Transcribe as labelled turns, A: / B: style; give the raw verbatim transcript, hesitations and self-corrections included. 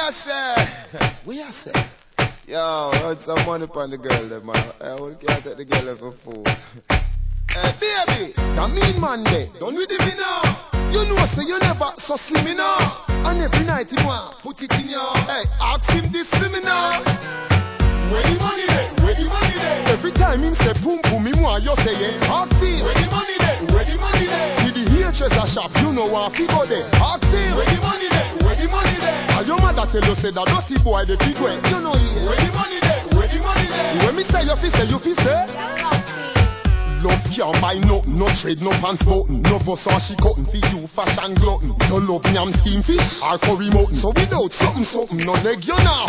A: you say? What you say? Yo, run some money upon the girl, them, man. I will can't take the girl for food. Hey, baby, that mean man there. Don't with me now. You know, say you never so slim enough. And every night he want put it in your. Hey, ask him this for me now. Where the money there? Where the money there? Every time him say boom boom, him want you say yeah. Ask him. Where the money there? Where the money there? See the hairdresser shop, you know what he go there. Ask him. Where the money there? Where the money there? And your mother tell you say that dirty boy the big way. You know he. Where the money there? Where the money there? When me say you fi say, you fi say. Love can't buy nothing, no trade, no pants button. No bus or she cutting for you, fashion glutton. You love yam steam fish or curry mutton. So without something, something, no leg you now